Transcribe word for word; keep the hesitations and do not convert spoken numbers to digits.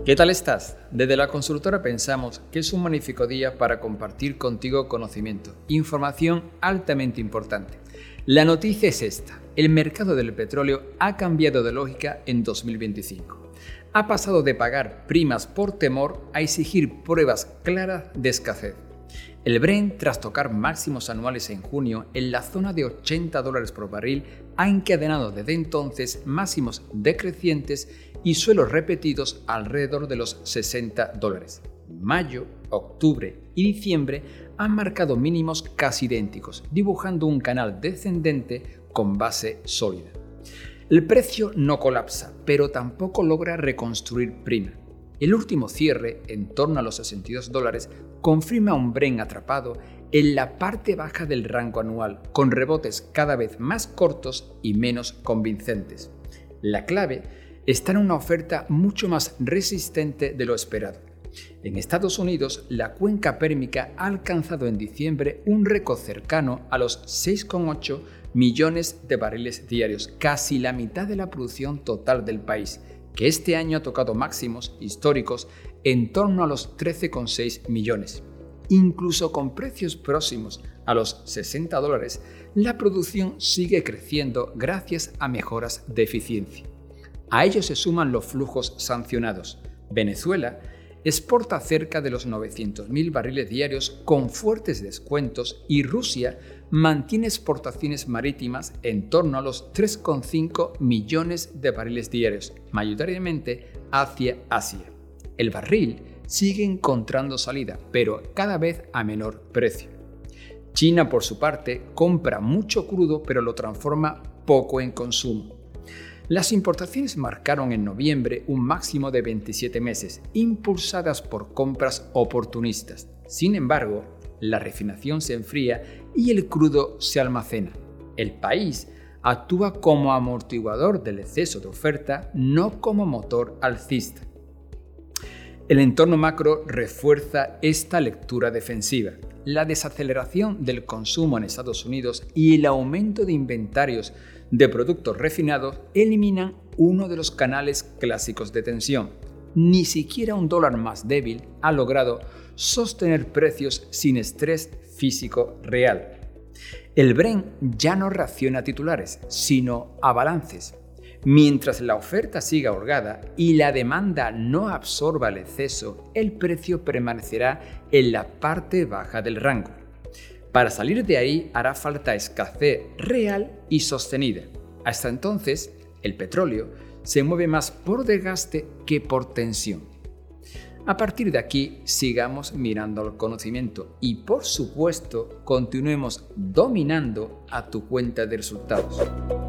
¿Qué tal estás? Desde la consultora pensamos que es un magnífico día para compartir contigo conocimiento, información altamente importante. La noticia es esta: el mercado del petróleo ha cambiado de lógica en dos mil veinticinco. Ha pasado de pagar primas por temor a exigir pruebas claras de escasez. El Brent, tras tocar máximos anuales en junio en la zona de ochenta dólares por barril, ha encadenado desde entonces máximos decrecientes y suelos repetidos alrededor de los sesenta dólares. Mayo, octubre y diciembre han marcado mínimos casi idénticos, dibujando un canal descendente con base sólida. El precio no colapsa, pero tampoco logra reconstruir prima. El último cierre, en torno a los sesenta y dos dólares, confirma un Brent atrapado en la parte baja del rango anual, con rebotes cada vez más cortos y menos convincentes. La clave está en una oferta mucho más resistente de lo esperado. En Estados Unidos, la cuenca pérmica ha alcanzado en diciembre un récord cercano a los seis coma ocho millones de barriles diarios, casi la mitad de la producción total del país, que este año ha tocado máximos históricos en torno a los trece coma seis millones. Incluso con precios próximos a los sesenta dólares, la producción sigue creciendo gracias a mejoras de eficiencia. A ello se suman los flujos sancionados. Venezuela exporta cerca de los novecientos mil barriles diarios con fuertes descuentos y Rusia mantiene exportaciones marítimas en torno a los tres coma cinco millones de barriles diarios, mayoritariamente hacia Asia. El barril sigue encontrando salida, pero cada vez a menor precio. China, por su parte, compra mucho crudo, pero lo transforma poco en consumo. Las importaciones marcaron en noviembre un máximo de veintisiete meses, impulsadas por compras oportunistas. Sin embargo, la refinación se enfría y el crudo se almacena. El país actúa como amortiguador del exceso de oferta, no como motor alcista. El entorno macro refuerza esta lectura defensiva. La desaceleración del consumo en Estados Unidos y el aumento de inventarios de productos refinados eliminan uno de los canales clásicos de tensión. Ni siquiera un dólar más débil ha logrado sostener precios sin estrés físico real. El Brent ya no reacciona a titulares, sino a balances. Mientras la oferta siga holgada y la demanda no absorba el exceso, el precio permanecerá en la parte baja del rango. Para salir de ahí hará falta escasez real y sostenida. Hasta entonces, el petróleo se mueve más por desgaste que por tensión. A partir de aquí, sigamos mirando al conocimiento y, por supuesto, continuemos dominando a tu cuenta de resultados.